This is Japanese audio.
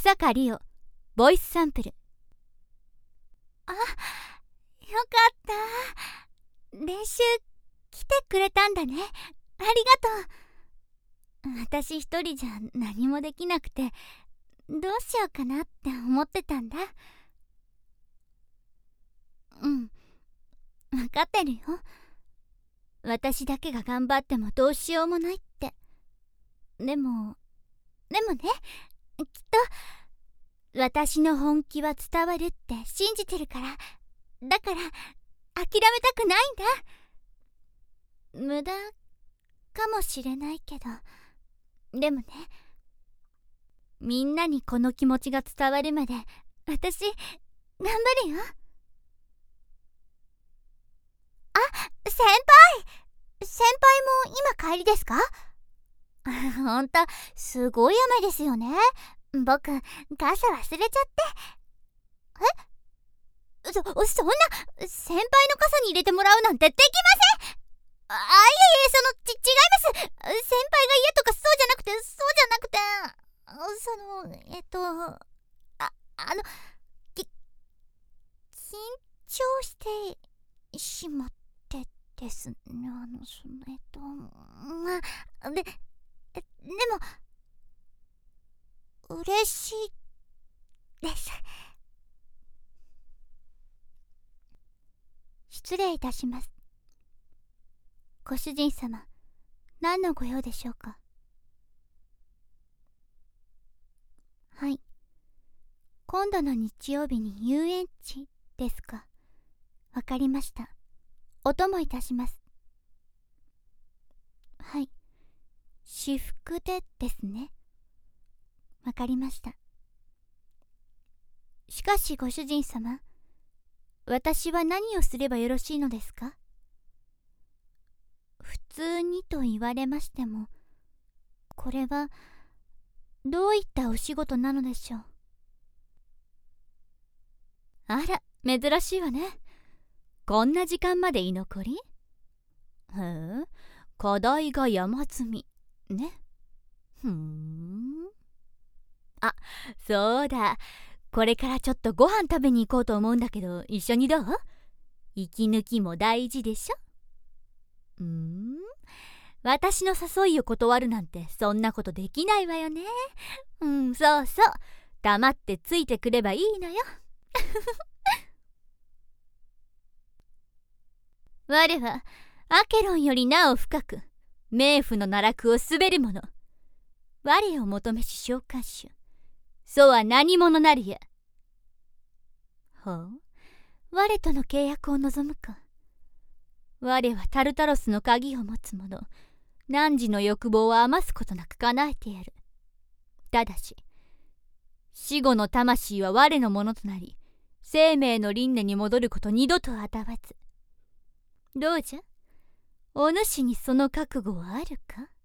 坂理央ボイスサンプル。 あ、よかった。練習来てくれたんだね。ありがとう。私一人じゃ何もできなくて、どうしようかなって思ってたんだ。うん、分かってるよ。私だけが頑張ってもどうしようもないって。でもね、きっと私の本気は伝わるって信じてるから。だから諦めたくないんだ。無駄かもしれないけど、でもね、みんなにこの気持ちが伝わるまで私頑張るよ。あ、先輩も今帰りですか？ほんとすごい雨ですよね。僕傘忘れちゃって。そんな先輩の傘に入れてもらうなんてできません。いえいえ、違います。先輩が嫌とかそうじゃなくて、き緊張してしまってですね。でも嬉しいです。失礼いたします。ご主人様、何のご用でしょうか？はい。今度の日曜日に遊園地ですか。わかりました。お供いたします。はい。私服でですね。わかりました。しかしご主人様、私は何をすればよろしいのですか？普通にと言われましても、これはどういったお仕事なのでしょう？ あら、珍しいわね。こんな時間まで居残り？へえ、課題が山積みね。あ、そうだ。これからちょっとご飯食べに行こうと思うんだけど、一緒にどう？息抜きも大事でしょ？私の誘いを断るなんてそんなことできないわよね。そうそう。黙ってついてくればいいのよ。我はアケロンよりなお深く冥府の奈落を滑る者。我を求めし召喚種。そは何者なるや。ほう、我との契約を望むか。我はタルタロスの鍵を持つ者。汝の欲望は余すことなく叶えてやる。ただし死後の魂は我のものとなり、生命の輪廻に戻ること二度とあたわず。どうじゃ、お主にその覚悟はあるか？